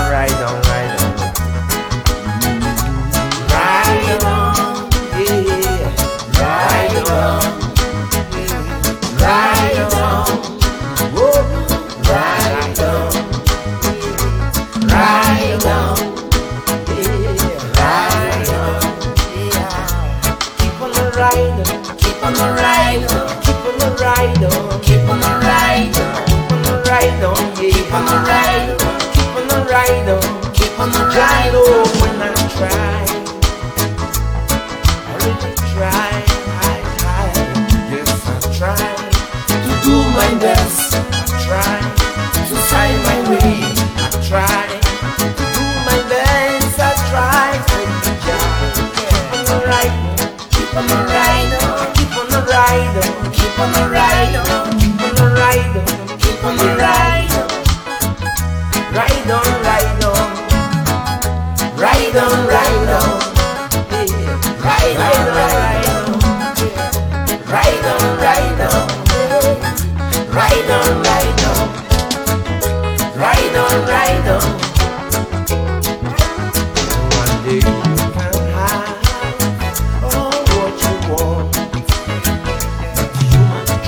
ride on, ride on. Ride on, yeah. Ride on, ride on. Whoa, ride on, ride on, yeah. Ride on, yeah. Keep on the ride, keep on the ride, keep on the ride, keep on the ride, keep on the ride on, yeah. Keep on the ride, keep on the ride, keep on the ride. Oh, when I try, I really try, yes I try to do my best. I try to find my way. I try to do my best. I try to do the job. Keep on the ride, keep on the ride, keep on the ride, keep on the ride, keep on the ride, keep on the ride. Ride on, ride on, ride on, ride on, yeah. Ride on, ride on, ride on, ride on, ride on, ride on, ride on, ride on. One day you can have all what you want, but you must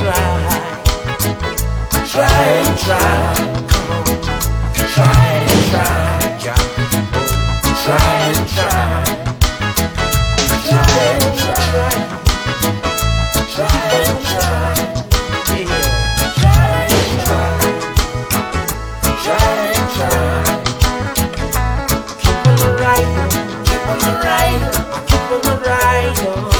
try and try. Try and try, yeah. Try and try, try and try, try and try, yeah. Try and try, keep on the ride, keep on the ride, keep on the ride.